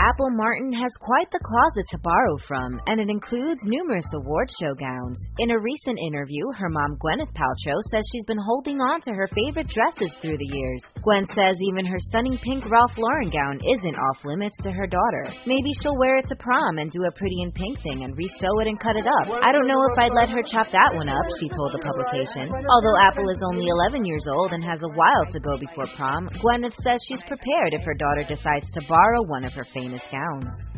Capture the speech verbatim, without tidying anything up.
Apple Martin has quite the closet to borrow from, and it includes numerous award show gowns. In a recent interview, her mom Gwyneth Paltrow says she's been holding on to her favorite dresses through the years. Gwen says even her stunning pink Ralph Lauren gown isn't off limits to her daughter. Maybe she'll wear it to prom and do a pretty in pink thing and re-sew it and cut it up. I don't know if I'd let her chop that one up, she told the publication. Although Apple is only eleven years old and has a while to go before prom, Gwyneth says she's prepared if her daughter decides to borrow one of her famous gowns.